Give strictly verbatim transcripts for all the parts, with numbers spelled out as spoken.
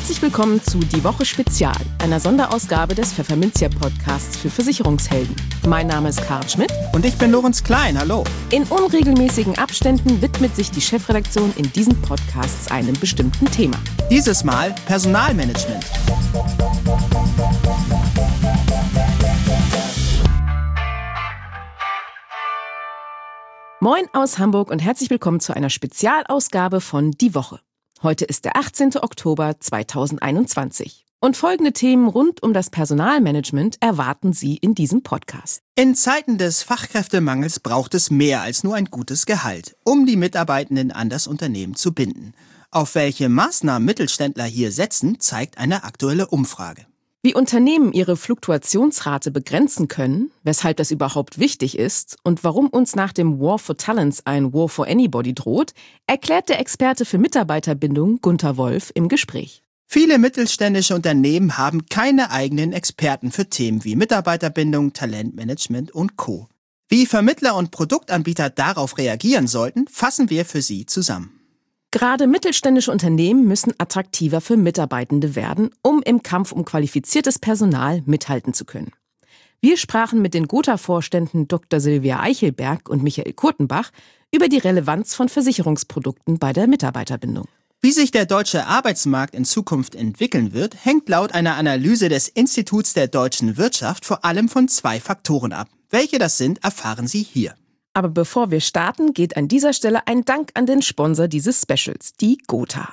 Herzlich willkommen zu Die Woche Spezial, einer Sonderausgabe des Pfefferminzia-Podcasts für Versicherungshelden. Mein Name ist Karl Schmidt. Und ich bin Lorenz Klein, hallo. In unregelmäßigen Abständen widmet sich die Chefredaktion in diesen Podcasts einem bestimmten Thema. Dieses Mal Personalmanagement. Moin aus Hamburg und herzlich willkommen zu einer Spezialausgabe von Die Woche. Heute ist der achtzehnten Oktober zweitausendeinundzwanzig. Und folgende Themen rund um das Personalmanagement erwarten Sie in diesem Podcast. In Zeiten des Fachkräftemangels braucht es mehr als nur ein gutes Gehalt, um die Mitarbeitenden an das Unternehmen zu binden. Auf welche Maßnahmen Mittelständler hier setzen, zeigt eine aktuelle Umfrage. Wie Unternehmen ihre Fluktuationsrate begrenzen können, weshalb das überhaupt wichtig ist und warum uns nach dem War for Talents ein War for Anybody droht, erklärt der Experte für Mitarbeiterbindung Gunther Wolf im Gespräch. Viele mittelständische Unternehmen haben keine eigenen Experten für Themen wie Mitarbeiterbindung, Talentmanagement und Co. Wie Vermittler und Produktanbieter darauf reagieren sollten, fassen wir für Sie zusammen. Gerade mittelständische Unternehmen müssen attraktiver für Mitarbeitende werden, um im Kampf um qualifiziertes Personal mithalten zu können. Wir sprachen mit den Gotha-Vorständen Doktor Silvia Eichelberg und Michael Kurtenbach über die Relevanz von Versicherungsprodukten bei der Mitarbeiterbindung. Wie sich der deutsche Arbeitsmarkt in Zukunft entwickeln wird, hängt laut einer Analyse des Instituts der deutschen Wirtschaft vor allem von zwei Faktoren ab. Welche das sind, erfahren Sie hier. Aber bevor wir starten, geht an dieser Stelle ein Dank an den Sponsor dieses Specials, die Gotha.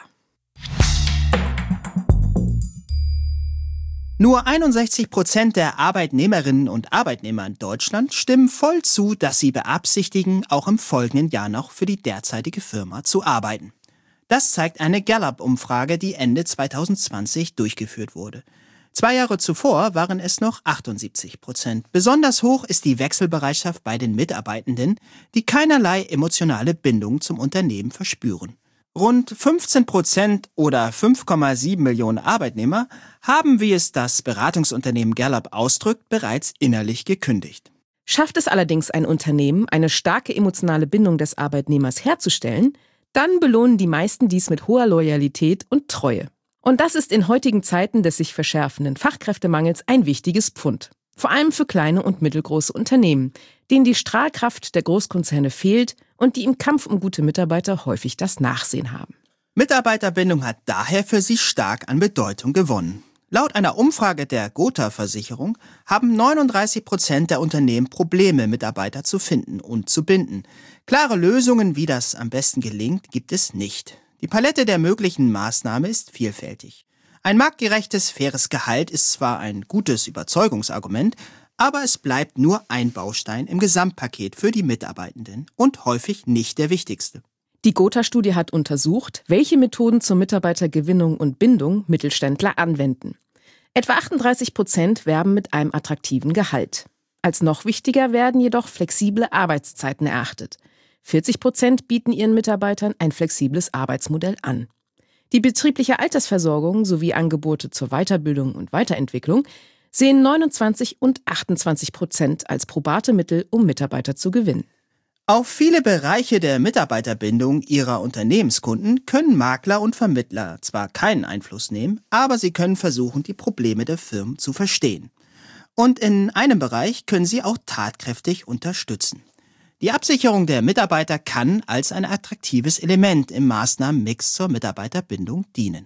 Nur einundsechzig Prozent der Arbeitnehmerinnen und Arbeitnehmer in Deutschland stimmen voll zu, dass sie beabsichtigen, auch im folgenden Jahr noch für die derzeitige Firma zu arbeiten. Das zeigt eine Gallup-Umfrage, die Ende zweitausendzwanzig durchgeführt wurde. Zwei Jahre zuvor waren es noch achtundsiebzig Prozent. Besonders hoch ist die Wechselbereitschaft bei den Mitarbeitenden, die keinerlei emotionale Bindung zum Unternehmen verspüren. Rund fünfzehn Prozent oder fünf Komma sieben Millionen Arbeitnehmer haben, wie es das Beratungsunternehmen Gallup ausdrückt, bereits innerlich gekündigt. Schafft es allerdings ein Unternehmen, eine starke emotionale Bindung des Arbeitnehmers herzustellen, dann belohnen die meisten dies mit hoher Loyalität und Treue. Und das ist in heutigen Zeiten des sich verschärfenden Fachkräftemangels ein wichtiges Pfund. Vor allem für kleine und mittelgroße Unternehmen, denen die Strahlkraft der Großkonzerne fehlt und die im Kampf um gute Mitarbeiter häufig das Nachsehen haben. Mitarbeiterbindung hat daher für sie stark an Bedeutung gewonnen. Laut einer Umfrage der Gotha-Versicherung haben neununddreißig Prozent der Unternehmen Probleme, Mitarbeiter zu finden und zu binden. Klare Lösungen, wie das am besten gelingt, gibt es nicht. Die Palette der möglichen Maßnahmen ist vielfältig. Ein marktgerechtes, faires Gehalt ist zwar ein gutes Überzeugungsargument, aber es bleibt nur ein Baustein im Gesamtpaket für die Mitarbeitenden und häufig nicht der wichtigste. Die Gotha-Studie hat untersucht, welche Methoden zur Mitarbeitergewinnung und Bindung Mittelständler anwenden. Etwa achtunddreißig Prozent werben mit einem attraktiven Gehalt. Als noch wichtiger werden jedoch flexible Arbeitszeiten erachtet. vierzig Prozent bieten ihren Mitarbeitern ein flexibles Arbeitsmodell an. Die betriebliche Altersversorgung sowie Angebote zur Weiterbildung und Weiterentwicklung sehen neunundzwanzig und achtundzwanzig Prozent als probate Mittel, um Mitarbeiter zu gewinnen. Auf viele Bereiche der Mitarbeiterbindung ihrer Unternehmenskunden können Makler und Vermittler zwar keinen Einfluss nehmen, aber sie können versuchen, die Probleme der Firmen zu verstehen. Und in einem Bereich können sie auch tatkräftig unterstützen. Die Absicherung der Mitarbeiter kann als ein attraktives Element im Maßnahmenmix zur Mitarbeiterbindung dienen.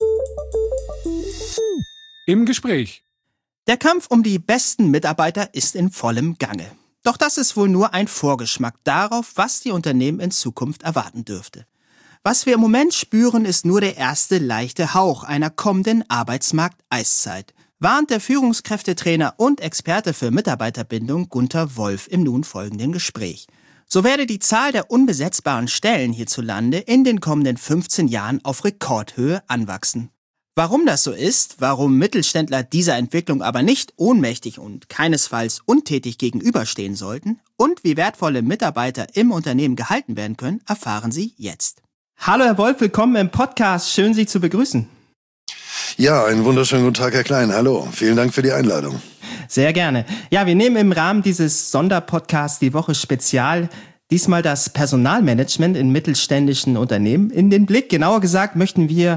Im Gespräch. Der Kampf um die besten Mitarbeiter ist in vollem Gange. Doch das ist wohl nur ein Vorgeschmack darauf, was die Unternehmen in Zukunft erwarten dürfte. Was wir im Moment spüren, ist nur der erste leichte Hauch einer kommenden Arbeitsmarkt-Eiszeit, warnt der Führungskräftetrainer und Experte für Mitarbeiterbindung Gunther Wolf im nun folgenden Gespräch. So werde die Zahl der unbesetzbaren Stellen hierzulande in den kommenden fünfzehn Jahren auf Rekordhöhe anwachsen. Warum das so ist, warum Mittelständler dieser Entwicklung aber nicht ohnmächtig und keinesfalls untätig gegenüberstehen sollten und wie wertvolle Mitarbeiter im Unternehmen gehalten werden können, erfahren Sie jetzt. Hallo Herr Wolf, willkommen im Podcast. Schön, Sie zu begrüßen. Ja, einen wunderschönen guten Tag, Herr Klein. Hallo, vielen Dank für die Einladung. Sehr gerne. Ja, wir nehmen im Rahmen dieses Sonderpodcasts die Woche Spezial diesmal das Personalmanagement in mittelständischen Unternehmen in den Blick. Genauer gesagt möchten wir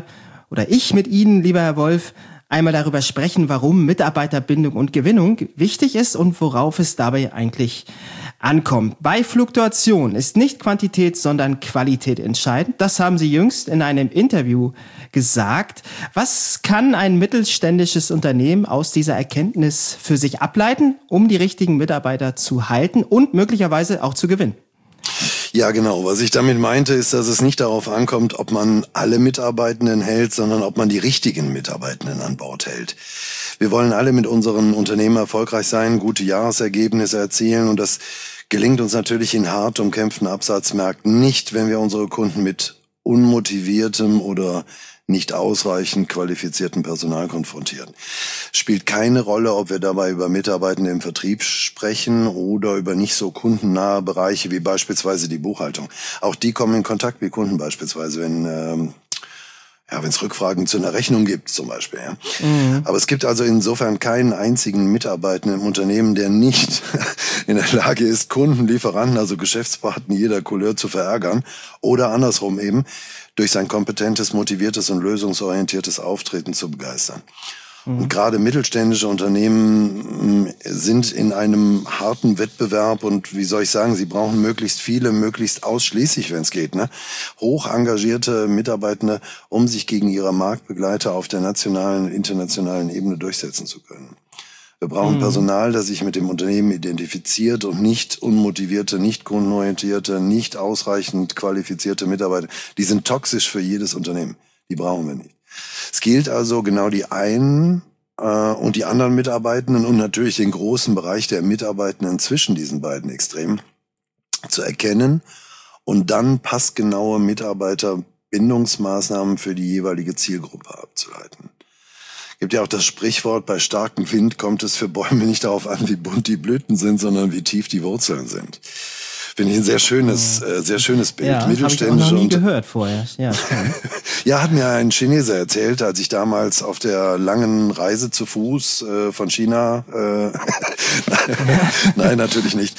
oder ich mit Ihnen, lieber Herr Wolf, einmal darüber sprechen, warum Mitarbeiterbindung und Gewinnung wichtig ist und worauf es dabei eigentlich ankommt. Bei Fluktuation ist nicht Quantität, sondern Qualität entscheidend. Das haben Sie jüngst in einem Interview gesagt. Was kann ein mittelständisches Unternehmen aus dieser Erkenntnis für sich ableiten, um die richtigen Mitarbeiter zu halten und möglicherweise auch zu gewinnen? Ja, genau. Was ich damit meinte, ist, dass es nicht darauf ankommt, ob man alle Mitarbeitenden hält, sondern ob man die richtigen Mitarbeitenden an Bord hält. Wir wollen alle mit unseren Unternehmen erfolgreich sein, gute Jahresergebnisse erzielen und das gelingt uns natürlich in hart umkämpften Absatzmärkten nicht, wenn wir unsere Kunden mit unmotiviertem oder nicht ausreichend qualifizierten Personal konfrontieren. Spielt keine Rolle, ob wir dabei über Mitarbeitende im Vertrieb sprechen oder über nicht so kundennahe Bereiche wie beispielsweise die Buchhaltung. Auch die kommen in Kontakt mit Kunden beispielsweise, wenn ähm, ja, wenn es Rückfragen zu einer Rechnung gibt zum Beispiel. Ja. Mhm. Aber es gibt also insofern keinen einzigen Mitarbeitenden im Unternehmen, der nicht in der Lage ist, Kunden, Lieferanten, also Geschäftspartner jeder Couleur zu verärgern oder andersrum eben durch sein kompetentes, motiviertes und lösungsorientiertes Auftreten zu begeistern. Mhm. Und gerade mittelständische Unternehmen sind in einem harten Wettbewerb und wie soll ich sagen, sie brauchen möglichst viele, möglichst ausschließlich, wenn es geht, ne, hoch engagierte Mitarbeitende, um sich gegen ihre Marktbegleiter auf der nationalen, internationalen Ebene durchsetzen zu können. Wir brauchen Personal, das sich mit dem Unternehmen identifiziert und nicht unmotivierte, nicht kundenorientierte, nicht ausreichend qualifizierte Mitarbeiter. Die sind toxisch für jedes Unternehmen. Die brauchen wir nicht. Es gilt also genau die einen äh, und die anderen Mitarbeitenden und natürlich den großen Bereich der Mitarbeitenden zwischen diesen beiden Extremen zu erkennen und dann passgenaue Mitarbeiterbindungsmaßnahmen für die jeweilige Zielgruppe abzuleiten. Es gibt ja auch das Sprichwort, bei starkem Wind kommt es für Bäume nicht darauf an, wie bunt die Blüten sind, sondern wie tief die Wurzeln sind. Finde ich ein sehr schönes, äh, sehr schönes Bild. Ja, Mittelständische habe ich auch noch nie und gehört vorher. Ja, ja, hat mir ein Chineser erzählt, als ich damals auf der langen Reise zu Fuß äh, von China, äh, nein, natürlich nicht.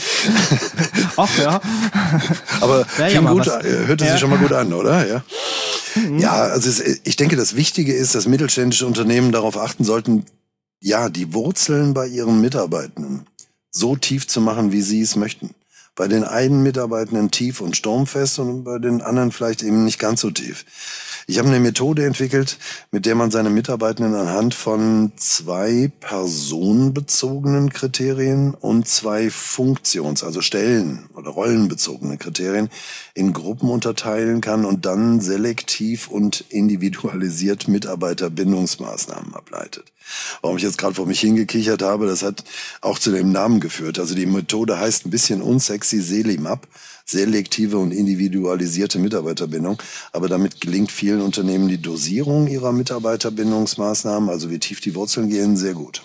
Ach ja. Aber ja, fing ja, gut, was, äh, hörte ja. sich schon mal gut an, oder? Ja. Mhm. Ja, also es, ich denke, das Wichtige ist, dass mittelständische Unternehmen darauf achten sollten, ja, die Wurzeln bei ihren Mitarbeitenden so tief zu machen, wie sie es möchten. Bei den einen Mitarbeitenden tief und sturmfest und bei den anderen vielleicht eben nicht ganz so tief. Ich habe eine Methode entwickelt, mit der man seine Mitarbeitenden anhand von zwei personenbezogenen Kriterien und zwei Funktions-, also Stellen- oder rollenbezogene Kriterien in Gruppen unterteilen kann und dann selektiv und individualisiert Mitarbeiterbindungsmaßnahmen ableitet. Warum ich jetzt gerade vor mich hingekichert habe, das hat auch zu dem Namen geführt. Also die Methode heißt ein bisschen unsexy Selimap, selektive und individualisierte Mitarbeiterbindung. Aber damit gelingt vielen Unternehmen die Dosierung ihrer Mitarbeiterbindungsmaßnahmen, also wie tief die Wurzeln gehen, sehr gut.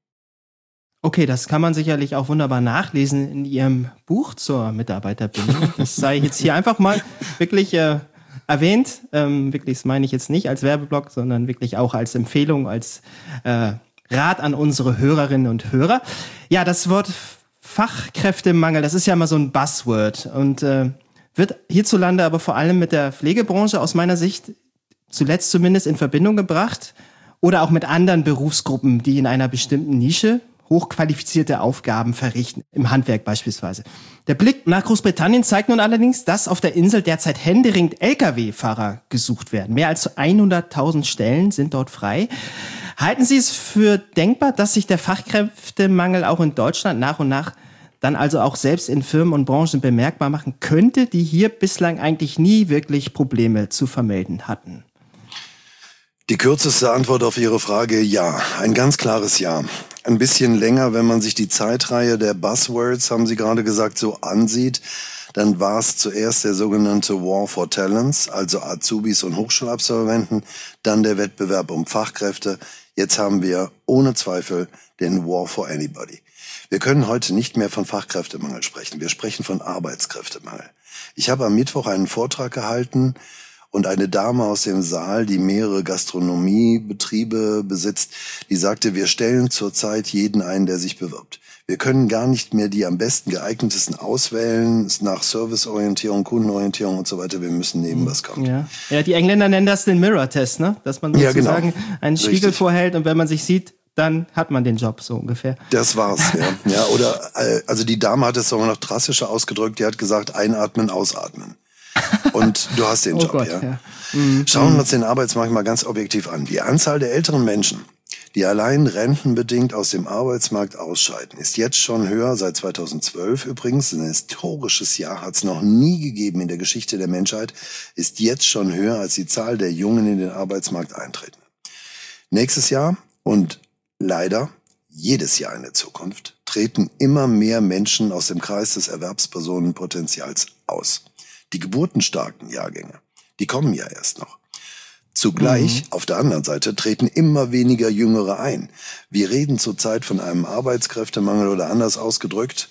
Okay, das kann man sicherlich auch wunderbar nachlesen in Ihrem Buch zur Mitarbeiterbindung. Das sei jetzt hier einfach mal wirklich äh, erwähnt. Ähm, wirklich, das meine ich jetzt nicht als Werbeblock, sondern wirklich auch als Empfehlung, als äh, Rat an unsere Hörerinnen und Hörer. Ja, das Wort Fachkräftemangel, das ist ja immer so ein Buzzword und äh, wird hierzulande aber vor allem mit der Pflegebranche aus meiner Sicht zuletzt zumindest in Verbindung gebracht oder auch mit anderen Berufsgruppen, die in einer bestimmten Nische hochqualifizierte Aufgaben verrichten, im Handwerk beispielsweise. Der Blick nach Großbritannien zeigt nun allerdings, dass auf der Insel derzeit händeringend L K W-Fahrer gesucht werden. Mehr als hunderttausend Stellen sind dort frei. Halten Sie es für denkbar, dass sich der Fachkräftemangel auch in Deutschland nach und nach dann also auch selbst in Firmen und Branchen bemerkbar machen könnte, die hier bislang eigentlich nie wirklich Probleme zu vermelden hatten? Die kürzeste Antwort auf Ihre Frage, ja. Ein ganz klares Ja. Ein bisschen länger, wenn man sich die Zeitreihe der Buzzwords, haben Sie gerade gesagt, so ansieht, dann war es zuerst der sogenannte War for Talents, also Azubis und Hochschulabsolventen, dann der Wettbewerb um Fachkräfte. Jetzt haben wir ohne Zweifel den War for Anybody. Wir können heute nicht mehr von Fachkräftemangel sprechen. Wir sprechen von Arbeitskräftemangel. Ich habe am Mittwoch einen Vortrag gehalten Und eine Dame aus dem Saal, die mehrere Gastronomiebetriebe besitzt, die sagte, wir stellen zurzeit jeden ein, der sich bewirbt. Wir können gar nicht mehr die am besten geeignetesten auswählen nach Serviceorientierung, Kundenorientierung und so weiter. Wir müssen nehmen, was kommt. Ja, ja, die Engländer nennen das den Mirror-Test, ne? Dass man sozusagen ja, genau. einen Spiegel Richtig. vorhält und wenn man sich sieht, dann hat man den Job, so ungefähr. Das war's, ja. ja oder, also die Dame hat es sogar noch drastischer ausgedrückt. Die hat gesagt, einatmen, ausatmen. Und du hast den oh Job, Gott, ja. ja. Mhm. Schauen wir uns den Arbeitsmarkt mal ganz objektiv an. Die Anzahl der älteren Menschen, die allein rentenbedingt aus dem Arbeitsmarkt ausscheiden, ist jetzt schon höher, seit zweitausendzwölf übrigens, ein historisches Jahr hat es noch nie gegeben in der Geschichte der Menschheit, ist jetzt schon höher als die Zahl der Jungen in den Arbeitsmarkt eintreten. Nächstes Jahr und leider jedes Jahr in der Zukunft treten immer mehr Menschen aus dem Kreis des Erwerbspersonenpotenzials aus. Die geburtenstarken Jahrgänge, die kommen ja erst noch. Zugleich, mhm. auf der anderen Seite, treten immer weniger Jüngere ein. Wir reden zurzeit von einem Arbeitskräftemangel oder anders ausgedrückt,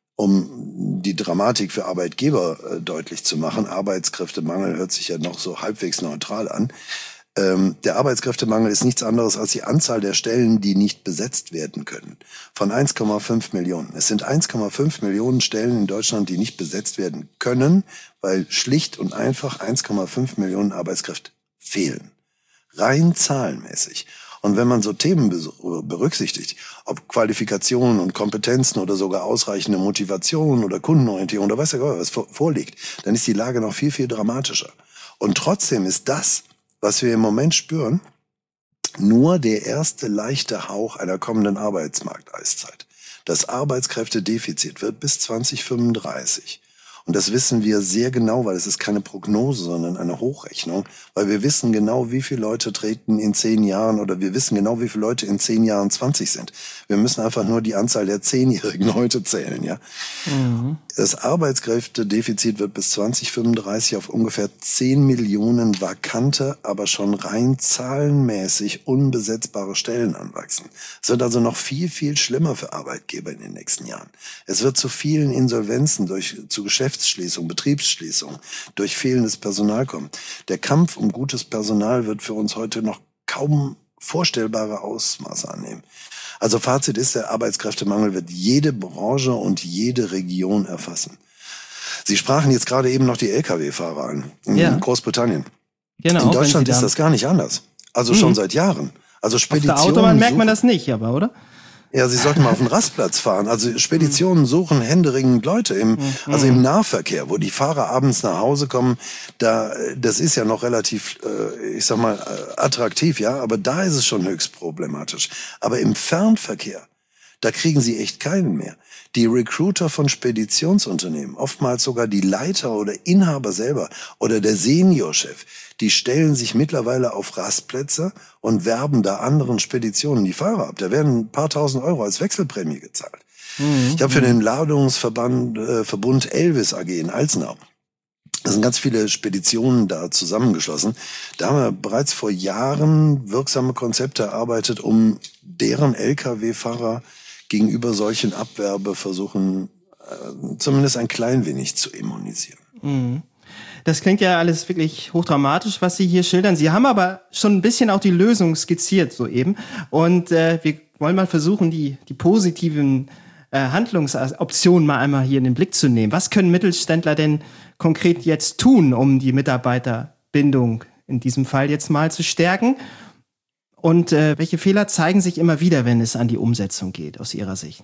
um die Dramatik für Arbeitgeber äh, deutlich zu machen. Arbeitskräftemangel hört sich ja noch so halbwegs neutral an. Ähm, der Arbeitskräftemangel ist nichts anderes als die Anzahl der Stellen, die nicht besetzt werden können. Von eins Komma fünf Millionen. Es sind eins Komma fünf Millionen Stellen in Deutschland, die nicht besetzt werden können, weil schlicht und einfach eins Komma fünf Millionen Arbeitskräfte fehlen. Rein zahlenmäßig. Und wenn man so Themen berücksichtigt, ob Qualifikationen und Kompetenzen oder sogar ausreichende Motivation oder Kundenorientierung oder weiß ja gar was vorliegt, dann ist die Lage noch viel, viel dramatischer. Und trotzdem ist das, was wir im Moment spüren, nur der erste leichte Hauch einer kommenden Arbeitsmarkteiszeit. Das Arbeitskräftedefizit wird bis zwanzig fünfunddreißig. Und das wissen wir sehr genau, weil es ist keine Prognose, sondern eine Hochrechnung, weil wir wissen genau, wie viele Leute treten in zehn Jahren oder wir wissen genau, wie viele Leute in zehn Jahren zwanzig sind. Wir müssen einfach nur die Anzahl der Zehnjährigen heute zählen, ja. Mhm. Das Arbeitskräftedefizit wird bis zwanzig fünfunddreißig auf ungefähr zehn Millionen vakante, aber schon rein zahlenmäßig unbesetzbare Stellen anwachsen. Es wird also noch viel, viel schlimmer für Arbeitgeber in den nächsten Jahren. Es wird zu vielen Insolvenzen durch, zu Geschäftsschließung, Betriebsschließung, durch fehlendes Personal kommen. Der Kampf um gutes Personal wird für uns heute noch kaum vorstellbare Ausmaße annehmen. Also Fazit ist, der Arbeitskräftemangel wird jede Branche und jede Region erfassen. Sie sprachen jetzt gerade eben noch die L K W-Fahrer an, in ja. Großbritannien. Genau, in Deutschland ist das gar nicht anders. Also mhm. schon seit Jahren. Also Speditionen. Auf der Autobahn merkt man das nicht, aber, oder? Ja, Sie sollten mal auf den Rastplatz fahren. Also Speditionen suchen händeringend Leute im, also im Nahverkehr, wo die Fahrer abends nach Hause kommen. Da, das ist ja noch relativ, ich sag mal, attraktiv, ja. Aber da ist es schon höchst problematisch. Aber im Fernverkehr, da kriegen Sie echt keinen mehr. Die Recruiter von Speditionsunternehmen, oftmals sogar die Leiter oder Inhaber selber oder der Seniorchef, die stellen sich mittlerweile auf Rastplätze und werben da anderen Speditionen die Fahrer ab. Da werden ein paar tausend Euro als Wechselprämie gezahlt. Mhm. Ich habe für den Ladungsverband äh, Verbund Elvis A G in Alzenau, da sind ganz viele Speditionen da zusammengeschlossen. Da haben wir bereits vor Jahren wirksame Konzepte erarbeitet, um deren L K W-Fahrer gegenüber solchen Abwerbeversuchen äh, zumindest ein klein wenig zu immunisieren. Mhm. Das klingt ja alles wirklich hochdramatisch, was Sie hier schildern. Sie haben aber schon ein bisschen auch die Lösung skizziert soeben. Und äh, wir wollen mal versuchen, die, die positiven äh, Handlungsoptionen mal einmal hier in den Blick zu nehmen. Was können Mittelständler denn konkret jetzt tun, um die Mitarbeiterbindung in diesem Fall jetzt mal zu stärken? Und äh, welche Fehler zeigen sich immer wieder, wenn es an die Umsetzung geht, aus Ihrer Sicht?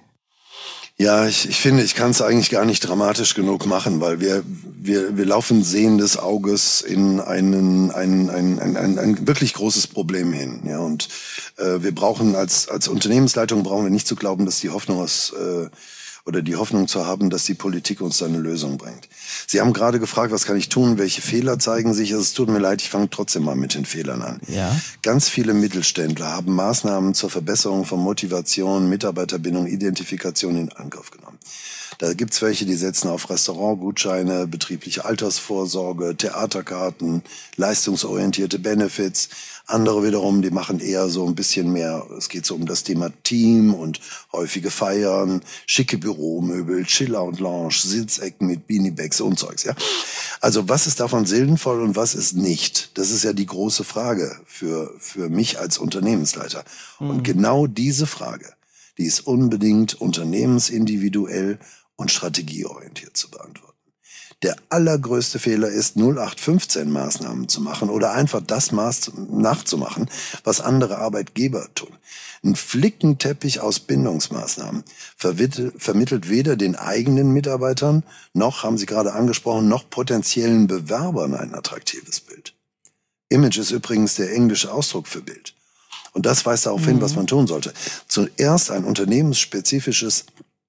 Ja, ich, ich finde, ich kann es eigentlich gar nicht dramatisch genug machen, weil wir wir wir laufen sehendes Auges in einen ein ein ein, ein, ein wirklich großes Problem hin. Ja, und äh, wir brauchen als als Unternehmensleitung brauchen wir nicht zu glauben, dass die Hoffnung aus äh, oder die Hoffnung zu haben, dass die Politik uns da eine Lösung bringt. Sie haben gerade gefragt, was kann ich tun, welche Fehler zeigen sich. Also es tut mir leid, ich fange trotzdem mal mit den Fehlern an. Ja. Ganz viele Mittelständler haben Maßnahmen zur Verbesserung von Motivation, Mitarbeiterbindung, Identifikation in Angriff genommen. Da gibt's welche, die setzen auf Restaurantgutscheine, betriebliche Altersvorsorge, Theaterkarten, leistungsorientierte Benefits. Andere wiederum, die machen eher so ein bisschen mehr, es geht so um das Thema Team und häufige Feiern, schicke Büromöbel, Chiller und Lounge, Sitzecken mit Beaniebags und Zeugs, ja. Also was ist davon sinnvoll und was ist nicht? Das ist ja die große Frage für, für mich als Unternehmensleiter. Mhm. Und genau diese Frage, die ist unbedingt unternehmensindividuell und strategieorientiert zu beantworten. Der allergrößte Fehler ist, null acht fünfzehn Maßnahmen zu machen oder einfach das Maß nachzumachen, was andere Arbeitgeber tun. Ein Flickenteppich aus Bindungsmaßnahmen vermittelt weder den eigenen Mitarbeitern, noch, haben Sie gerade angesprochen, noch potenziellen Bewerbern ein attraktives Bild. Image ist übrigens der englische Ausdruck für Bild. Und das weist darauf hin, was man tun sollte. Zuerst ein unternehmensspezifisches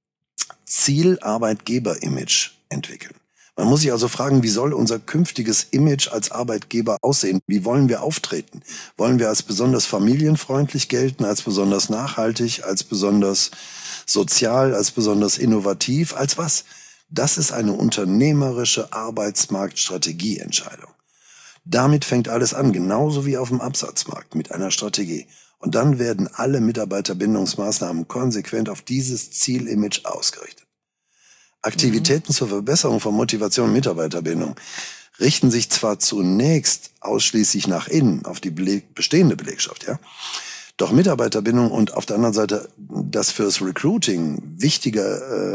Ziel-Arbeitgeber-Image entwickeln. Man muss sich also fragen, wie soll unser künftiges Image als Arbeitgeber aussehen? Wie wollen wir auftreten? Wollen wir als besonders familienfreundlich gelten, als besonders nachhaltig, als besonders sozial, als besonders innovativ? Als was? Das ist eine unternehmerische Arbeitsmarktstrategieentscheidung. Damit fängt alles an, genauso wie auf dem Absatzmarkt mit einer Strategie. Und dann werden alle Mitarbeiterbindungsmaßnahmen konsequent auf dieses Zielimage ausgerichtet. Aktivitäten mhm. zur Verbesserung von Motivation und Mitarbeiterbindung richten sich zwar zunächst ausschließlich nach innen, auf die Beleg- bestehende Belegschaft, ja. Doch Mitarbeiterbindung und auf der anderen Seite das fürs Recruiting wichtige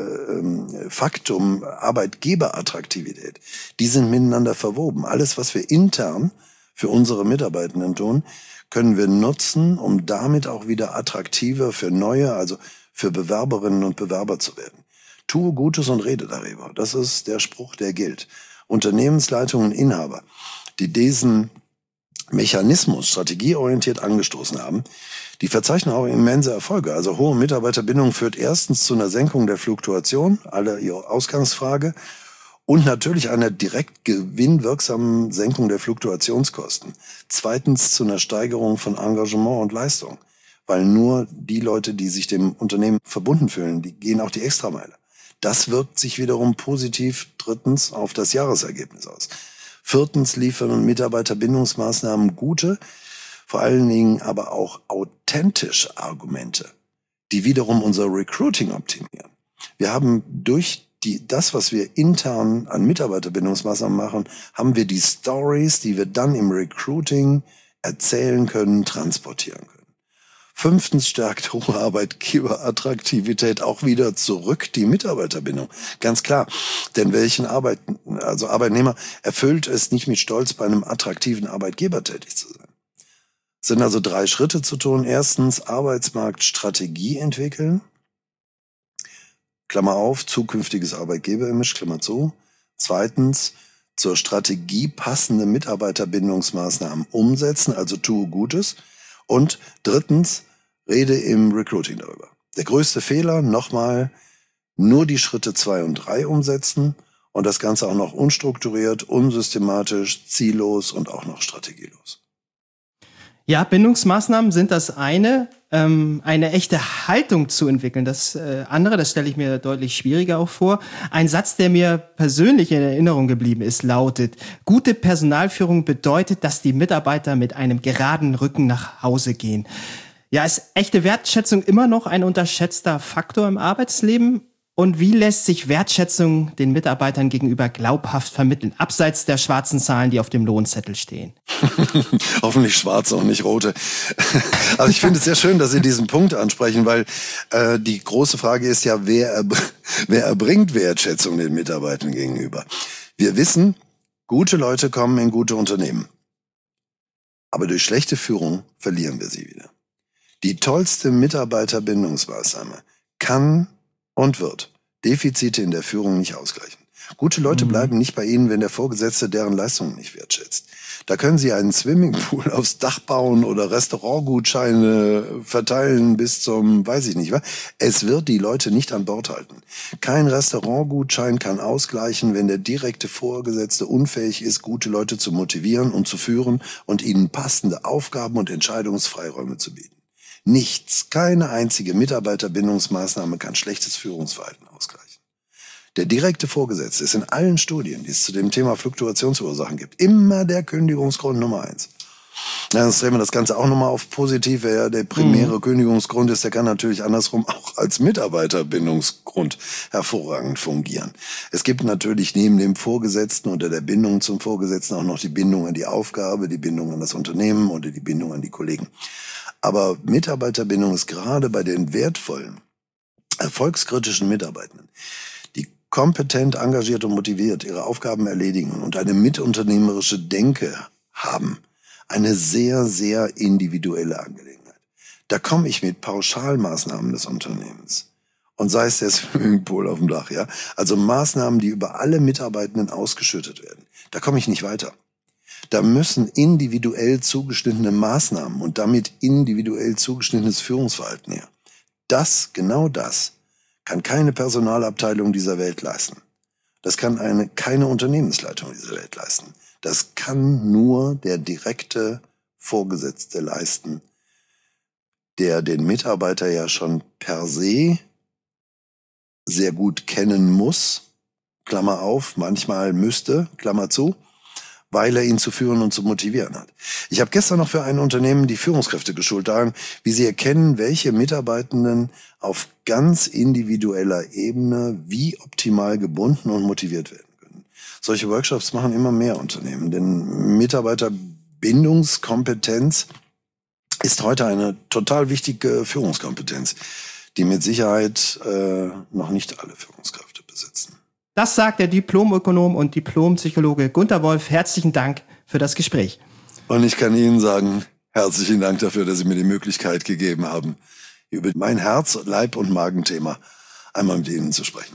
äh, Faktum Arbeitgeberattraktivität, die sind miteinander verwoben. Alles, was wir intern für unsere Mitarbeitenden tun, können wir nutzen, um damit auch wieder attraktiver für neue, also für Bewerberinnen und Bewerber zu werden. Tue Gutes und rede darüber. Das ist der Spruch, der gilt. Unternehmensleitungen und Inhaber, die diesen Mechanismus strategieorientiert angestoßen haben, die verzeichnen auch immense Erfolge. Also hohe Mitarbeiterbindung führt erstens zu einer Senkung der Fluktuation, alle ihre Ausgangsfrage, und natürlich einer direkt gewinnwirksamen Senkung der Fluktuationskosten. Zweitens zu einer Steigerung von Engagement und Leistung, weil nur die Leute, die sich dem Unternehmen verbunden fühlen, die gehen auch die Extrameile. Das wirkt sich wiederum positiv drittens auf das Jahresergebnis aus. Viertens liefern Mitarbeiterbindungsmaßnahmen gute, vor allen Dingen aber auch authentische Argumente, die wiederum unser Recruiting optimieren. Wir haben durch die, das, was wir intern an Mitarbeiterbindungsmaßnahmen machen, haben wir die Stories, die wir dann im Recruiting erzählen können, transportieren können. Fünftens stärkt hohe Arbeitgeberattraktivität auch wieder zurück die Mitarbeiterbindung. Ganz klar. Denn welchen Arbeit, also Arbeitnehmer erfüllt es nicht mit Stolz, bei einem attraktiven Arbeitgeber tätig zu sein? Es sind also drei Schritte zu tun. Erstens Arbeitsmarktstrategie entwickeln. Klammer auf, zukünftiges Arbeitgeberimage, Klammer zu. Zweitens zur Strategie passende Mitarbeiterbindungsmaßnahmen umsetzen, also tue Gutes. Und drittens, rede im Recruiting darüber. Der größte Fehler, nochmal, nur die Schritte zwei und drei umsetzen und das Ganze auch noch unstrukturiert, unsystematisch, ziellos und auch noch strategielos. Ja, Bindungsmaßnahmen sind das eine, ähm, eine echte Haltung zu entwickeln. Das äh, andere, das stelle ich mir deutlich schwieriger auch vor. Ein Satz, der mir persönlich in Erinnerung geblieben ist, lautet: Gute Personalführung bedeutet, dass die Mitarbeiter mit einem geraden Rücken nach Hause gehen. Ja, ist echte Wertschätzung immer noch ein unterschätzter Faktor im Arbeitsleben? Und wie lässt sich Wertschätzung den Mitarbeitern gegenüber glaubhaft vermitteln, abseits der schwarzen Zahlen, die auf dem Lohnzettel stehen? Hoffentlich schwarze und nicht rote. Also ich finde es sehr schön, dass Sie diesen Punkt ansprechen, weil äh, die große Frage ist ja, wer, erbr- wer erbringt Wertschätzung den Mitarbeitern gegenüber? Wir wissen, gute Leute kommen in gute Unternehmen. Aber durch schlechte Führung verlieren wir sie wieder. Die tollste Mitarbeiterbindungsmaßnahme kann und wird Defizite in der Führung nicht ausgleichen. Gute Leute mhm. bleiben nicht bei Ihnen, wenn der Vorgesetzte deren Leistungen nicht wertschätzt. Da können Sie einen Swimmingpool aufs Dach bauen oder Restaurantgutscheine verteilen bis zum, weiß ich nicht was. Es wird die Leute nicht an Bord halten. Kein Restaurantgutschein kann ausgleichen, wenn der direkte Vorgesetzte unfähig ist, gute Leute zu motivieren und zu führen und ihnen passende Aufgaben und Entscheidungsfreiräume zu bieten. Nichts, keine einzige Mitarbeiterbindungsmaßnahme kann schlechtes Führungsverhalten ausgleichen. Der direkte Vorgesetzte ist in allen Studien, die es zu dem Thema Fluktuationsursachen gibt, immer der Kündigungsgrund Nummer eins. Ja, dann drehen wir das Ganze auch nochmal auf positiv. Wer ja der primäre mhm. Kündigungsgrund ist, der kann natürlich andersrum auch als Mitarbeiterbindungsgrund hervorragend fungieren. Es gibt natürlich neben dem Vorgesetzten oder der Bindung zum Vorgesetzten auch noch die Bindung an die Aufgabe, die Bindung an das Unternehmen oder die Bindung an die Kollegen. Aber Mitarbeiterbindung ist gerade bei den wertvollen, erfolgskritischen Mitarbeitenden, die kompetent, engagiert und motiviert ihre Aufgaben erledigen und eine mitunternehmerische Denke haben, eine sehr, sehr individuelle Angelegenheit. Da komme ich mit Pauschalmaßnahmen des Unternehmens. Und sei es der Swimmingpool auf dem Dach, ja. Also Maßnahmen, die über alle Mitarbeitenden ausgeschüttet werden. Da komme ich nicht weiter. Da müssen individuell zugeschnittene Maßnahmen und damit individuell zugeschnittenes Führungsverhalten her. Das, genau das, kann keine Personalabteilung dieser Welt leisten. Das kann eine, keine Unternehmensleitung dieser Welt leisten. Das kann nur der direkte Vorgesetzte leisten, der den Mitarbeiter ja schon per se sehr gut kennen muss, Klammer auf, manchmal müsste, Klammer zu, weil er ihn zu führen und zu motivieren hat. Ich habe gestern noch für ein Unternehmen die Führungskräfte geschult daran, wie sie erkennen, welche Mitarbeitenden auf ganz individueller Ebene wie optimal gebunden und motiviert werden. Solche Workshops machen immer mehr Unternehmen, denn Mitarbeiterbindungskompetenz ist heute eine total wichtige Führungskompetenz, die mit Sicherheit äh, noch nicht alle Führungskräfte besitzen. Das sagt der Diplomökonom und Diplompsychologe Gunter Wolf. Herzlichen Dank für das Gespräch. Und ich kann Ihnen sagen, herzlichen Dank dafür, dass Sie mir die Möglichkeit gegeben haben, über mein Herz-, Leib- und Magenthema einmal mit Ihnen zu sprechen.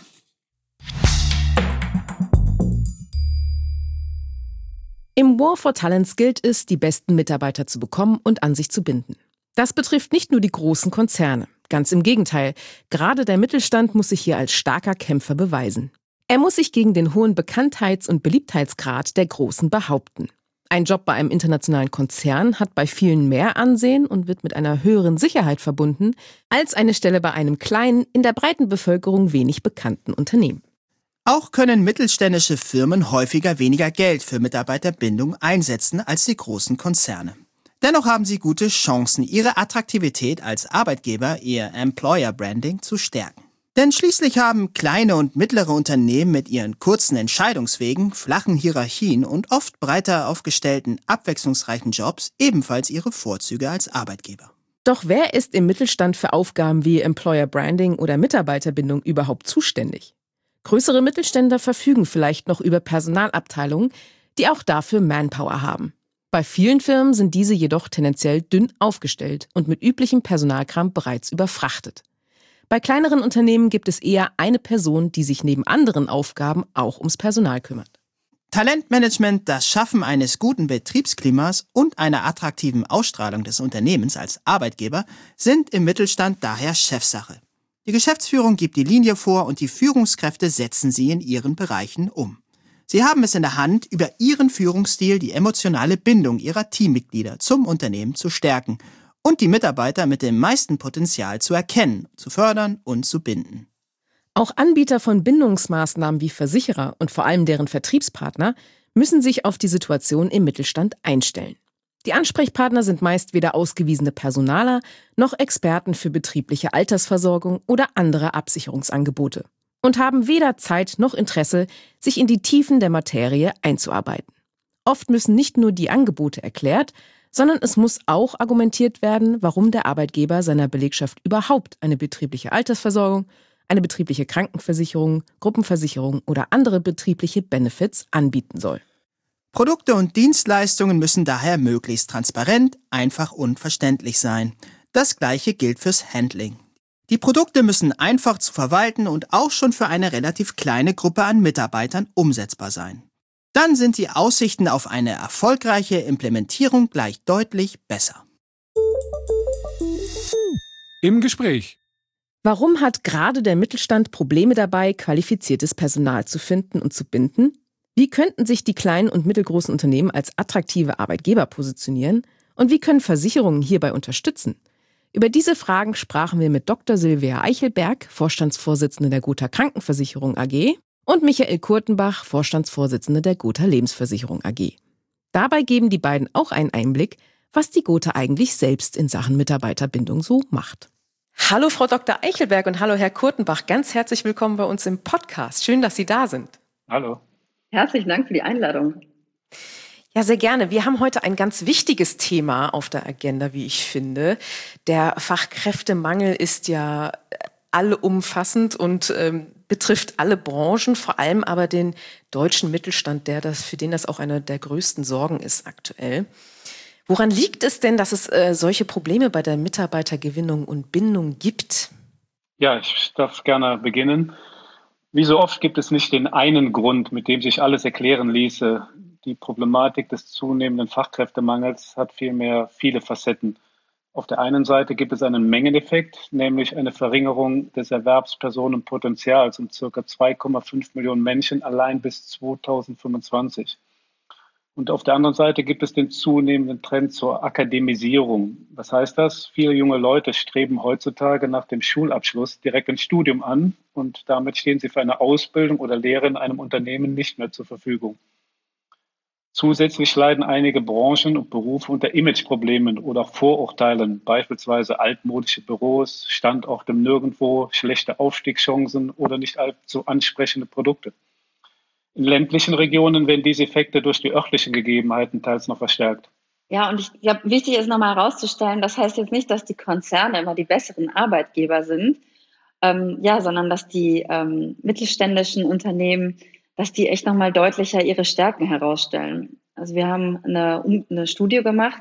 Im War for Talents gilt es, die besten Mitarbeiter zu bekommen und an sich zu binden. Das betrifft nicht nur die großen Konzerne. Ganz im Gegenteil, gerade der Mittelstand muss sich hier als starker Kämpfer beweisen. Er muss sich gegen den hohen Bekanntheits- und Beliebtheitsgrad der Großen behaupten. Ein Job bei einem internationalen Konzern hat bei vielen mehr Ansehen und wird mit einer höheren Sicherheit verbunden, als eine Stelle bei einem kleinen, in der breiten Bevölkerung wenig bekannten Unternehmen. Auch können mittelständische Firmen häufiger weniger Geld für Mitarbeiterbindung einsetzen als die großen Konzerne. Dennoch haben sie gute Chancen, ihre Attraktivität als Arbeitgeber, ihr Employer Branding, zu stärken. Denn schließlich haben kleine und mittlere Unternehmen mit ihren kurzen Entscheidungswegen, flachen Hierarchien und oft breiter aufgestellten, abwechslungsreichen Jobs ebenfalls ihre Vorzüge als Arbeitgeber. Doch wer ist im Mittelstand für Aufgaben wie Employer Branding oder Mitarbeiterbindung überhaupt zuständig? Größere Mittelständler verfügen vielleicht noch über Personalabteilungen, die auch dafür Manpower haben. Bei vielen Firmen sind diese jedoch tendenziell dünn aufgestellt und mit üblichem Personalkram bereits überfrachtet. Bei kleineren Unternehmen gibt es eher eine Person, die sich neben anderen Aufgaben auch ums Personal kümmert. Talentmanagement, das Schaffen eines guten Betriebsklimas und einer attraktiven Ausstrahlung des Unternehmens als Arbeitgeber sind im Mittelstand daher Chefsache. Die Geschäftsführung gibt die Linie vor und die Führungskräfte setzen sie in ihren Bereichen um. Sie haben es in der Hand, über ihren Führungsstil die emotionale Bindung ihrer Teammitglieder zum Unternehmen zu stärken und die Mitarbeiter mit dem meisten Potenzial zu erkennen, zu fördern und zu binden. Auch Anbieter von Bindungsmaßnahmen wie Versicherer und vor allem deren Vertriebspartner müssen sich auf die Situation im Mittelstand einstellen. Die Ansprechpartner sind meist weder ausgewiesene Personaler noch Experten für betriebliche Altersversorgung oder andere Absicherungsangebote und haben weder Zeit noch Interesse, sich in die Tiefen der Materie einzuarbeiten. Oft müssen nicht nur die Angebote erklärt, sondern es muss auch argumentiert werden, warum der Arbeitgeber seiner Belegschaft überhaupt eine betriebliche Altersversorgung, eine betriebliche Krankenversicherung, Gruppenversicherung oder andere betriebliche Benefits anbieten soll. Produkte und Dienstleistungen müssen daher möglichst transparent, einfach und verständlich sein. Das Gleiche gilt fürs Handling. Die Produkte müssen einfach zu verwalten und auch schon für eine relativ kleine Gruppe an Mitarbeitern umsetzbar sein. Dann sind die Aussichten auf eine erfolgreiche Implementierung gleich deutlich besser. Im Gespräch. Warum hat gerade der Mittelstand Probleme dabei, qualifiziertes Personal zu finden und zu binden? Wie könnten sich die kleinen und mittelgroßen Unternehmen als attraktive Arbeitgeber positionieren? Und wie können Versicherungen hierbei unterstützen? Über diese Fragen sprachen wir mit Doktor Silvia Eichelberg, Vorstandsvorsitzende der Gotha Krankenversicherung A G, Und Michael Kurtenbach, Vorstandsvorsitzender der Gotha Lebensversicherung A G. Dabei geben die beiden auch einen Einblick, was die Gotha eigentlich selbst in Sachen Mitarbeiterbindung so macht. Hallo Frau Doktor Eichelberg und hallo Herr Kurtenbach, ganz herzlich willkommen bei uns im Podcast. Schön, dass Sie da sind. Hallo. Herzlichen Dank für die Einladung. Ja, sehr gerne. Wir haben heute ein ganz wichtiges Thema auf der Agenda, wie ich finde. Der Fachkräftemangel ist ja allumfassend und ähm, betrifft alle Branchen, vor allem aber den deutschen Mittelstand, der das, für den das auch eine der größten Sorgen ist aktuell. Woran liegt es denn, dass es äh, solche Probleme bei der Mitarbeitergewinnung und Bindung gibt? Ja, ich darf gerne beginnen. Wie so oft gibt es nicht den einen Grund, mit dem sich alles erklären ließe. Die Problematik des zunehmenden Fachkräftemangels hat vielmehr viele Facetten. Auf der einen Seite gibt es einen Mengeneffekt, nämlich eine Verringerung des Erwerbspersonenpotenzials um ca. zwei Komma fünf Millionen Menschen allein bis zweitausendfünfundzwanzig. Und auf der anderen Seite gibt es den zunehmenden Trend zur Akademisierung. Was heißt das? Viele junge Leute streben heutzutage nach dem Schulabschluss direkt ein Studium an und damit stehen sie für eine Ausbildung oder Lehre in einem Unternehmen nicht mehr zur Verfügung. Zusätzlich leiden einige Branchen und Berufe unter Imageproblemen oder Vorurteilen, beispielsweise altmodische Büros, Standorte im Nirgendwo, schlechte Aufstiegschancen oder nicht allzu ansprechende Produkte. In ländlichen Regionen werden diese Effekte durch die örtlichen Gegebenheiten teils noch verstärkt. Ja, und ich glaube, wichtig ist nochmal herauszustellen, das heißt jetzt nicht, dass die Konzerne immer die besseren Arbeitgeber sind, ähm, ja, sondern dass die ähm, mittelständischen Unternehmen, dass die echt nochmal deutlicher ihre Stärken herausstellen. Also wir haben eine, eine Studie gemacht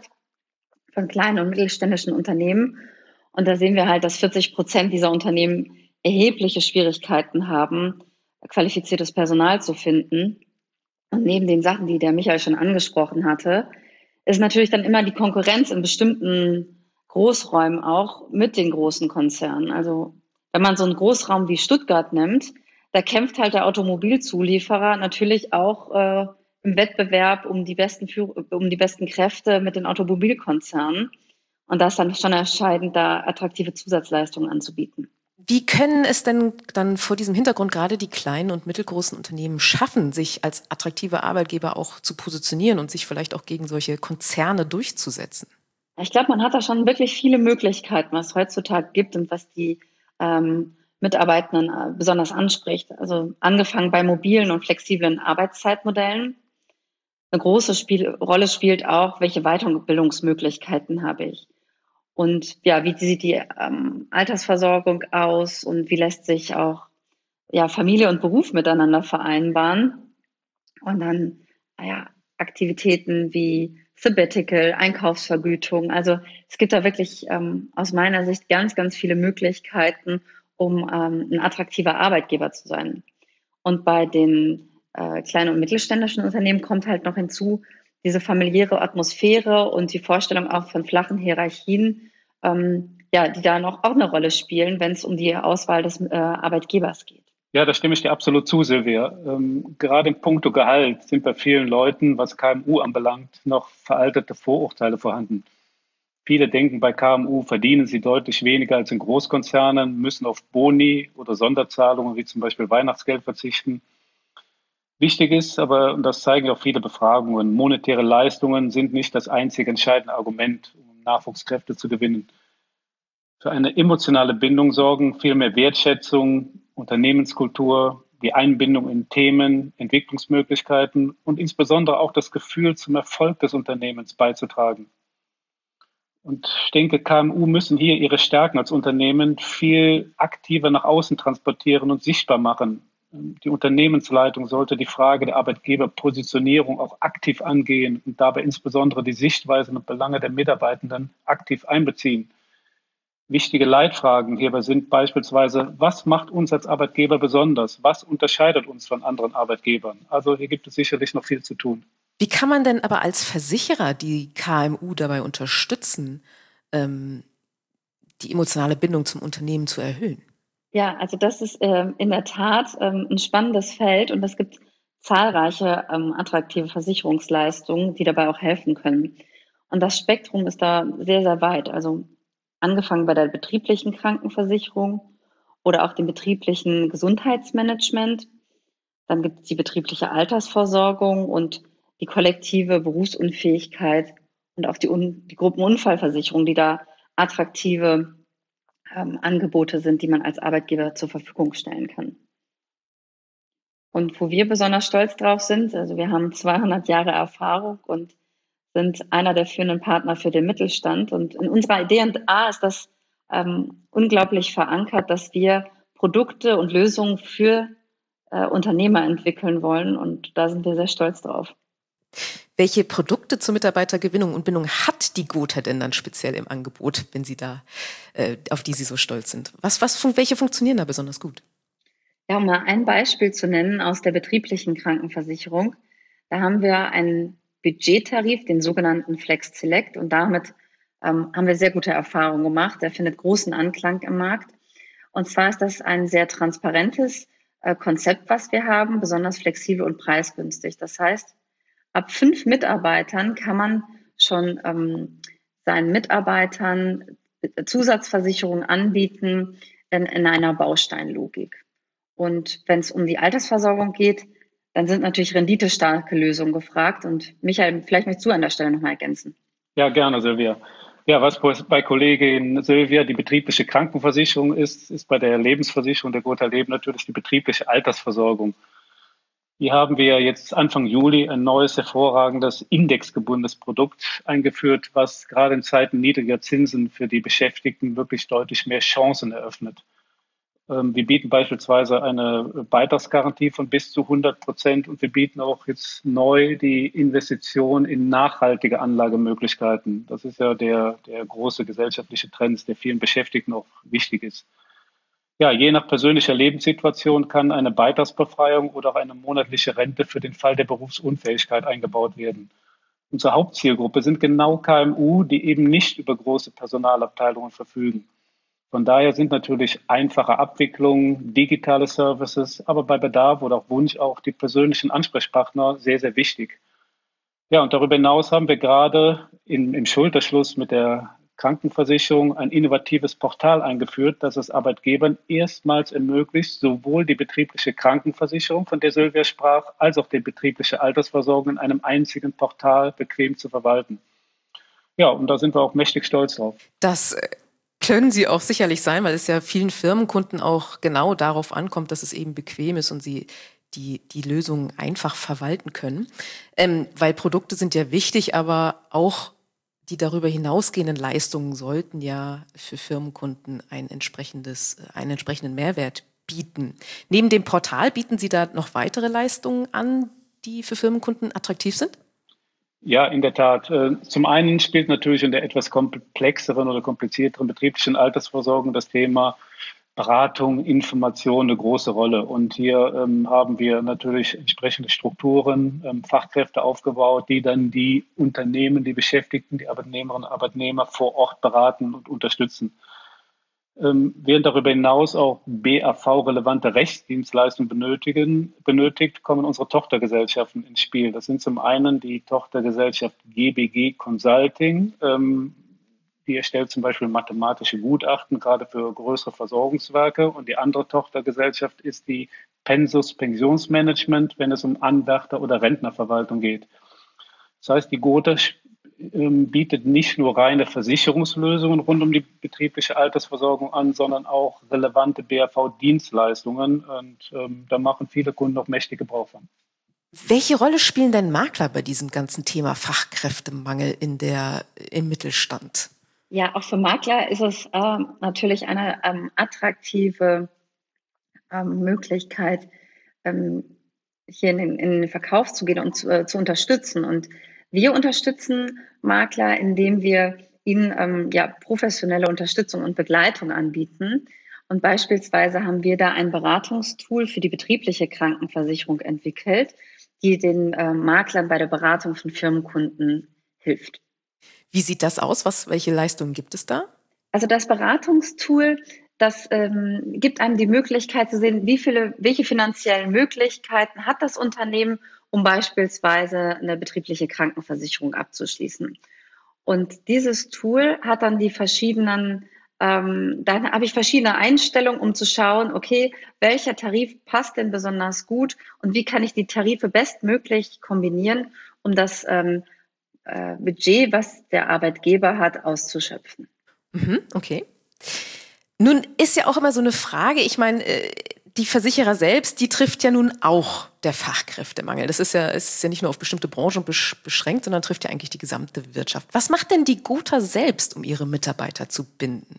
von kleinen und mittelständischen Unternehmen und da sehen wir halt, dass vierzig Prozent dieser Unternehmen erhebliche Schwierigkeiten haben, qualifiziertes Personal zu finden. Und neben den Sachen, die der Michael schon angesprochen hatte, ist natürlich dann immer die Konkurrenz in bestimmten Großräumen auch mit den großen Konzernen. Also wenn man so einen Großraum wie Stuttgart nimmt, da kämpft halt der Automobilzulieferer natürlich auch äh, im Wettbewerb um die besten Führ- um die besten Kräfte mit den Automobilkonzernen. Und das ist dann schon entscheidend, da attraktive Zusatzleistungen anzubieten. Wie können es denn dann vor diesem Hintergrund gerade die kleinen und mittelgroßen Unternehmen schaffen, sich als attraktive Arbeitgeber auch zu positionieren und sich vielleicht auch gegen solche Konzerne durchzusetzen? Ich glaube, man hat da schon wirklich viele Möglichkeiten, was es heutzutage gibt und was die ähm, Mitarbeitenden äh, besonders anspricht. Also angefangen bei mobilen und flexiblen Arbeitszeitmodellen. Eine große Spiel- Rolle spielt auch, welche Weiterbildungsmöglichkeiten habe ich. Und ja, wie sieht die ähm, Altersversorgung aus und wie lässt sich auch ja, Familie und Beruf miteinander vereinbaren? Und dann ja, Aktivitäten wie Sabbatical, Einkaufsvergütung. Also es gibt da wirklich ähm, aus meiner Sicht ganz, ganz viele Möglichkeiten, um ähm, ein attraktiver Arbeitgeber zu sein. Und bei den äh, kleinen und mittelständischen Unternehmen kommt halt noch hinzu, diese familiäre Atmosphäre und die Vorstellung auch von flachen Hierarchien, ähm, ja, die da noch auch eine Rolle spielen, wenn es um die Auswahl des äh, Arbeitgebers geht. Ja, da stimme ich dir absolut zu, Silvia. Ähm, gerade in puncto Gehalt sind bei vielen Leuten, was K M U anbelangt, noch veraltete Vorurteile vorhanden. Viele denken, bei K M U verdienen sie deutlich weniger als in Großkonzernen, müssen auf Boni oder Sonderzahlungen wie zum Beispiel Weihnachtsgeld verzichten. Wichtig ist aber, und das zeigen ja auch viele Befragungen, monetäre Leistungen sind nicht das einzige entscheidende Argument, um Nachwuchskräfte zu gewinnen. Für eine emotionale Bindung sorgen vielmehr Wertschätzung, Unternehmenskultur, die Einbindung in Themen, Entwicklungsmöglichkeiten und insbesondere auch das Gefühl, zum Erfolg des Unternehmens beizutragen. Und ich denke, K M U müssen hier ihre Stärken als Unternehmen viel aktiver nach außen transportieren und sichtbar machen. Die Unternehmensleitung sollte die Frage der Arbeitgeberpositionierung auch aktiv angehen und dabei insbesondere die Sichtweisen und Belange der Mitarbeitenden aktiv einbeziehen. Wichtige Leitfragen hierbei sind beispielsweise, was macht uns als Arbeitgeber besonders? Was unterscheidet uns von anderen Arbeitgebern? Also hier gibt es sicherlich noch viel zu tun. Wie kann man denn aber als Versicherer die K M U dabei unterstützen, ähm, die emotionale Bindung zum Unternehmen zu erhöhen? Ja, also das ist ähm, in der Tat ähm, ein spannendes Feld und es gibt zahlreiche ähm, attraktive Versicherungsleistungen, die dabei auch helfen können. Und das Spektrum ist da sehr, sehr weit. Also angefangen bei der betrieblichen Krankenversicherung oder auch dem betrieblichen Gesundheitsmanagement Dann gibt es die betriebliche Altersvorsorgung und die kollektive Berufsunfähigkeit und auch die, Un- die Gruppenunfallversicherung, die da attraktive ähm, Angebote sind, die man als Arbeitgeber zur Verfügung stellen kann. Und wo wir besonders stolz drauf sind, also wir haben zweihundert Jahre Erfahrung und sind einer der führenden Partner für den Mittelstand. Und in unserer D und A ist das ähm, unglaublich verankert, dass wir Produkte und Lösungen für äh, Unternehmer entwickeln wollen. Und da sind wir sehr stolz drauf. Welche Produkte zur Mitarbeitergewinnung und Bindung hat die Gotha denn dann speziell im Angebot, wenn Sie da, äh, auf die Sie so stolz sind? Was, was, fun- welche funktionieren da besonders gut? Ja, um mal ein Beispiel zu nennen aus der betrieblichen Krankenversicherung. Da haben wir einen Budgettarif, den sogenannten Flex Select. Und damit ähm, haben wir sehr gute Erfahrungen gemacht. Der findet großen Anklang im Markt. Und zwar ist das ein sehr transparentes äh, Konzept, was wir haben, besonders flexibel und preisgünstig. Das heißt, ab fünf Mitarbeitern kann man schon ähm, seinen Mitarbeitern Zusatzversicherungen anbieten in, in einer Bausteinlogik. Und wenn es um die Altersversorgung geht, dann sind natürlich renditestarke Lösungen gefragt. Und Michael, vielleicht möchtest du an der Stelle nochmal ergänzen. Ja, gerne, Silvia. Ja, was bei Kollegin Silvia die betriebliche Krankenversicherung ist, ist bei der Lebensversicherung der Gotha Leben natürlich die betriebliche Altersversorgung. Hier haben wir jetzt Anfang Juli ein neues, hervorragendes, indexgebundenes Produkt eingeführt, was gerade in Zeiten niedriger Zinsen für die Beschäftigten wirklich deutlich mehr Chancen eröffnet. Wir bieten beispielsweise eine Beitragsgarantie von bis zu hundert Prozent und wir bieten auch jetzt neu die Investition in nachhaltige Anlagemöglichkeiten. Das ist ja der, der große gesellschaftliche Trend, der vielen Beschäftigten auch wichtig ist. Ja, je nach persönlicher Lebenssituation kann eine Beitragsbefreiung oder auch eine monatliche Rente für den Fall der Berufsunfähigkeit eingebaut werden. Unsere Hauptzielgruppe sind genau K M U, die eben nicht über große Personalabteilungen verfügen. Von daher sind natürlich einfache Abwicklungen, digitale Services, aber bei Bedarf oder auch Wunsch auch die persönlichen Ansprechpartner sehr, sehr wichtig. Ja, und darüber hinaus haben wir gerade in, im Schulterschluss mit der Krankenversicherung ein innovatives Portal eingeführt, das es Arbeitgebern erstmals ermöglicht, sowohl die betriebliche Krankenversicherung, von der Silvia sprach, als auch die betriebliche Altersversorgung in einem einzigen Portal bequem zu verwalten. Ja, und da sind wir auch mächtig stolz drauf. Das können Sie auch sicherlich sein, weil es ja vielen Firmenkunden auch genau darauf ankommt, dass es eben bequem ist und sie die, die Lösungen einfach verwalten können. Ähm, weil Produkte sind ja wichtig, aber auch die darüber hinausgehenden Leistungen sollten ja für Firmenkunden ein entsprechendes, einen entsprechenden Mehrwert bieten. Neben dem Portal bieten Sie da noch weitere Leistungen an, die für Firmenkunden attraktiv sind? Ja, in der Tat. Zum einen spielt natürlich in der etwas komplexeren oder komplizierteren betrieblichen Altersversorgung das Thema Beratung, Information eine große Rolle. Und hier ähm, haben wir natürlich entsprechende Strukturen, ähm, Fachkräfte aufgebaut, die dann die Unternehmen, die Beschäftigten, die Arbeitnehmerinnen und Arbeitnehmer vor Ort beraten und unterstützen. Ähm, während darüber hinaus auch B A V-relevante Rechtsdienstleistungen benötigen, benötigt, kommen unsere Tochtergesellschaften ins Spiel. Das sind zum einen die Tochtergesellschaft G B G Consulting, ähm, die erstellt zum Beispiel mathematische Gutachten, gerade für größere Versorgungswerke. Und die andere Tochtergesellschaft ist die Pensus Pensionsmanagement, wenn es um Anwärter- oder Rentnerverwaltung geht. Das heißt, die Gotha ähm, bietet nicht nur reine Versicherungslösungen rund um die betriebliche Altersversorgung an, sondern auch relevante B A V-Dienstleistungen. Und ähm, da machen viele Kunden auch mächtig Gebrauch von. Welche Rolle spielen denn Makler bei diesem ganzen Thema Fachkräftemangel in der, im Mittelstand? Ja, auch für Makler ist es äh, natürlich eine ähm, attraktive ähm, Möglichkeit, ähm, hier in den, in den Verkauf zu gehen und zu, äh, zu unterstützen. Und wir unterstützen Makler, indem wir ihnen ähm, ja, professionelle Unterstützung und Begleitung anbieten. Und beispielsweise haben wir da ein Beratungstool für die betriebliche Krankenversicherung entwickelt, die den äh, Maklern bei der Beratung von Firmenkunden hilft. Wie sieht das aus? Was, welche Leistungen gibt es da? Also das Beratungstool, das ähm, gibt einem die Möglichkeit zu sehen, wie viele, welche finanziellen Möglichkeiten hat das Unternehmen, um beispielsweise eine betriebliche Krankenversicherung abzuschließen. Und dieses Tool hat dann die verschiedenen ähm, da habe ich verschiedene Einstellungen, um zu schauen, okay, welcher Tarif passt denn besonders gut und wie kann ich die Tarife bestmöglich kombinieren, um das ähm, äh, Budget, was der Arbeitgeber hat, auszuschöpfen. Mhm, okay. Nun ist ja auch immer so eine Frage, ich meine, die Versicherer selbst, die trifft ja nun auch der Fachkräftemangel. Das ist ja, ist ja nicht nur auf bestimmte Branchen beschränkt, sondern trifft ja eigentlich die gesamte Wirtschaft. Was macht denn die Gotha selbst, um ihre Mitarbeiter zu binden?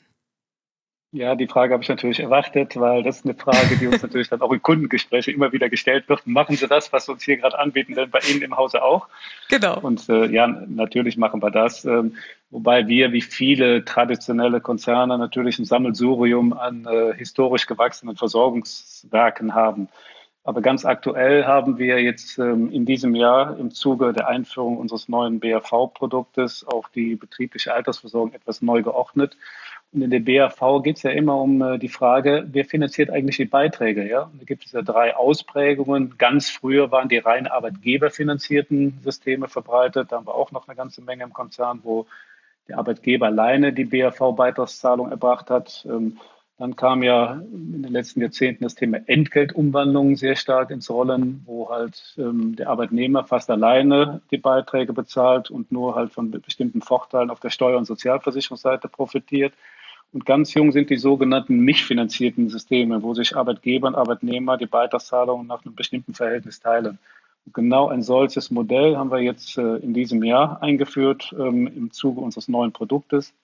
Ja, die Frage habe ich natürlich erwartet, weil das ist eine Frage, die uns natürlich dann auch in Kundengesprächen immer wieder gestellt wird. Machen Sie das, was Sie uns hier gerade anbieten, denn bei Ihnen im Hause auch? Genau. Und äh, ja, natürlich machen wir das. Ähm, wobei wir, wie viele traditionelle Konzerne, natürlich ein Sammelsurium an äh, historisch gewachsenen Versorgungswerken haben. Aber ganz aktuell haben wir jetzt ähm, in diesem Jahr im Zuge der Einführung unseres neuen B A V-Produktes auch die betriebliche Altersversorgung etwas neu geordnet. Und in der B A V geht es ja immer um äh, die Frage, wer finanziert eigentlich die Beiträge? Ja? Und da gibt es ja drei Ausprägungen. Ganz früher waren die rein arbeitgeberfinanzierten Systeme verbreitet. Da haben wir auch noch eine ganze Menge im Konzern, wo der Arbeitgeber alleine die B A V-Beitragszahlung erbracht hat. Ähm, dann kam ja in den letzten Jahrzehnten das Thema Entgeltumwandlung sehr stark ins Rollen, wo halt ähm, der Arbeitnehmer fast alleine die Beiträge bezahlt und nur halt von bestimmten Vorteilen auf der Steuer- und Sozialversicherungsseite profitiert. Und ganz jung sind die sogenannten nicht finanzierten Systeme, wo sich Arbeitgeber und Arbeitnehmer die Beitragszahlungen nach einem bestimmten Verhältnis teilen. Und genau ein solches Modell haben wir jetzt äh, in diesem Jahr eingeführt ähm, im Zuge unseres neuen Produktes.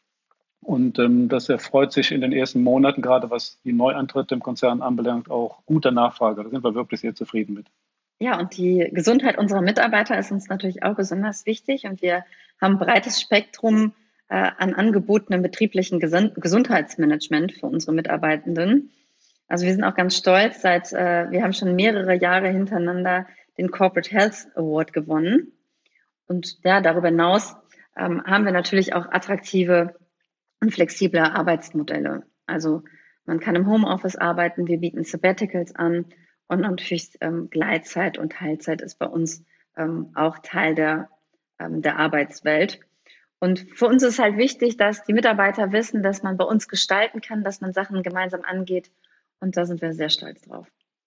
Und ähm, das erfreut sich in den ersten Monaten, gerade was die Neuantritte im Konzern anbelangt, auch guter Nachfrage. Da sind wir wirklich sehr zufrieden mit. Ja, und die Gesundheit unserer Mitarbeiter ist uns natürlich auch besonders wichtig. Und wir haben ein breites Spektrum äh, an Angeboten im betrieblichen Gesund- Gesundheitsmanagement für unsere Mitarbeitenden. Also wir sind auch ganz stolz, seit äh, wir haben schon mehrere Jahre hintereinander den Corporate Health Award gewonnen. Und ja, darüber hinaus ähm, haben wir natürlich auch attraktive und flexible Arbeitsmodelle. Also man kann im Homeoffice arbeiten, wir bieten Sabbaticals an und natürlich ähm, Gleitzeit und Teilzeit ist bei uns ähm, auch Teil der, ähm, der Arbeitswelt. Und für uns ist halt wichtig, dass die Mitarbeiter wissen, dass man bei uns gestalten kann, dass man Sachen gemeinsam angeht und da sind wir sehr stolz drauf.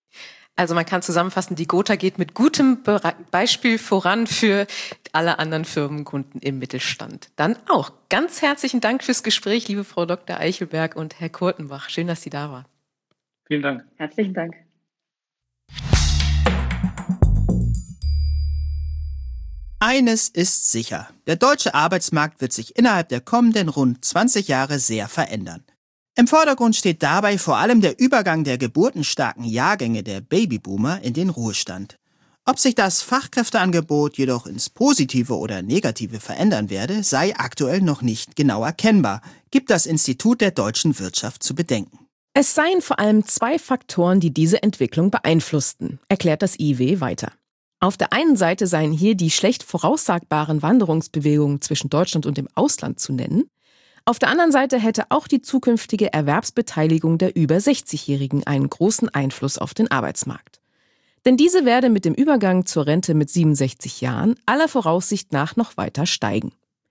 Also man kann zusammenfassen, die Gotha geht mit gutem Be- Beispiel voran für alle anderen Firmenkunden im Mittelstand. Dann auch ganz herzlichen Dank fürs Gespräch, liebe Frau Doktor Eichelberg und Herr Kurtenbach. Schön, dass Sie da waren. Vielen Dank. Herzlichen Dank. Eines ist sicher. Der deutsche Arbeitsmarkt wird sich innerhalb der kommenden rund zwanzig Jahre sehr verändern. Im Vordergrund steht dabei vor allem der Übergang der geburtenstarken Jahrgänge der Babyboomer in den Ruhestand. Ob sich das Fachkräfteangebot jedoch ins Positive oder Negative verändern werde, sei aktuell noch nicht genau erkennbar, gibt das Institut der deutschen Wirtschaft zu bedenken. Es seien vor allem zwei Faktoren, die diese Entwicklung beeinflussten, erklärt das I W weiter. Auf der einen Seite seien hier die schlecht voraussagbaren Wanderungsbewegungen zwischen Deutschland und dem Ausland zu nennen. Auf der anderen Seite hätte auch die zukünftige Erwerbsbeteiligung der über sechzigjährigen einen großen Einfluss auf den Arbeitsmarkt. Denn diese werde mit dem Übergang zur Rente mit siebenundsechzig Jahren aller Voraussicht nach noch weiter steigen.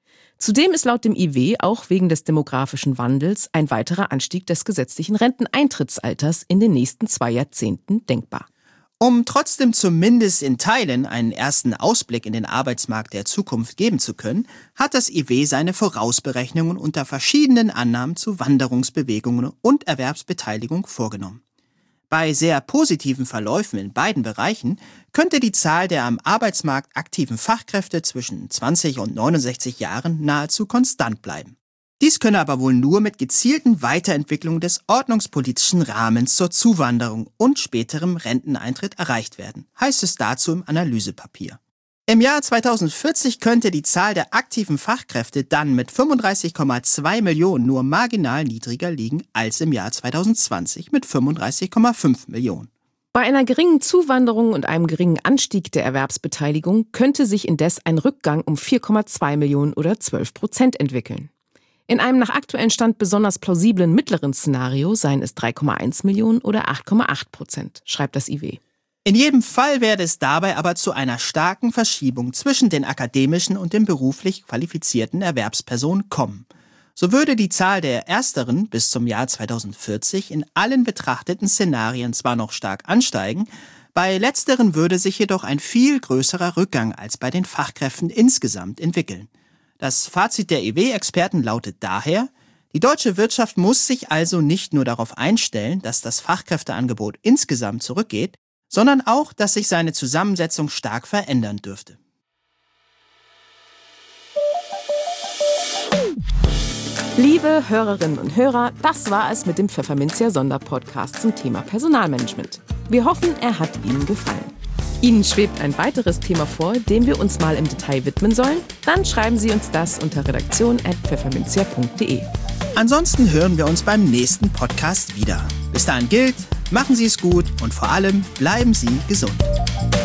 Zudem ist laut dem I W auch wegen des demografischen Wandels ein weiterer Anstieg des gesetzlichen Renteneintrittsalters in den nächsten zwei Jahrzehnten denkbar. Um trotzdem zumindest in Teilen einen ersten Ausblick in den Arbeitsmarkt der Zukunft geben zu können, hat das I W seine Vorausberechnungen unter verschiedenen Annahmen zu Wanderungsbewegungen und Erwerbsbeteiligung vorgenommen. Bei sehr positiven Verläufen in beiden Bereichen könnte die Zahl der am Arbeitsmarkt aktiven Fachkräfte zwischen zwanzig und neunundsechzig Jahren nahezu konstant bleiben. Dies könne aber wohl nur mit gezielten Weiterentwicklungen des ordnungspolitischen Rahmens zur Zuwanderung und späterem Renteneintritt erreicht werden, heißt es dazu im Analysepapier. Im Jahr zweitausendvierzig könnte die Zahl der aktiven Fachkräfte dann mit fünfunddreißig Komma zwei Millionen nur marginal niedriger liegen als im Jahr zweitausendzwanzig mit fünfunddreißig Komma fünf Millionen. Bei einer geringen Zuwanderung und einem geringen Anstieg der Erwerbsbeteiligung könnte sich indes ein Rückgang um vier Komma zwei Millionen oder zwölf Prozent entwickeln. In einem nach aktuellem Stand besonders plausiblen mittleren Szenario seien es drei Komma eins Millionen oder acht Komma acht Prozent, schreibt das I W. In jedem Fall werde es dabei aber zu einer starken Verschiebung zwischen den akademischen und den beruflich qualifizierten Erwerbspersonen kommen. so würde die Zahl der Ersteren bis zum Jahr zweitausendvierzig in allen betrachteten Szenarien zwar noch stark ansteigen, bei Letzteren würde sich jedoch ein viel größerer Rückgang als bei den Fachkräften insgesamt entwickeln. Das Fazit der E W-Experten lautet daher: Die deutsche Wirtschaft muss sich also nicht nur darauf einstellen, dass das Fachkräfteangebot insgesamt zurückgeht, sondern auch, dass sich seine Zusammensetzung stark verändern dürfte. Liebe Hörerinnen und Hörer, das war es mit dem Pfefferminzia Sonderpodcast zum Thema Personalmanagement. Wir hoffen, er hat Ihnen gefallen. Ihnen schwebt ein weiteres Thema vor, dem wir uns mal im Detail widmen sollen? Dann schreiben Sie uns das unter redaktion at pfefferminzia punkt de. Ansonsten hören wir uns beim nächsten Podcast wieder. Bis dahin gilt, machen Sie es gut und vor allem bleiben Sie gesund.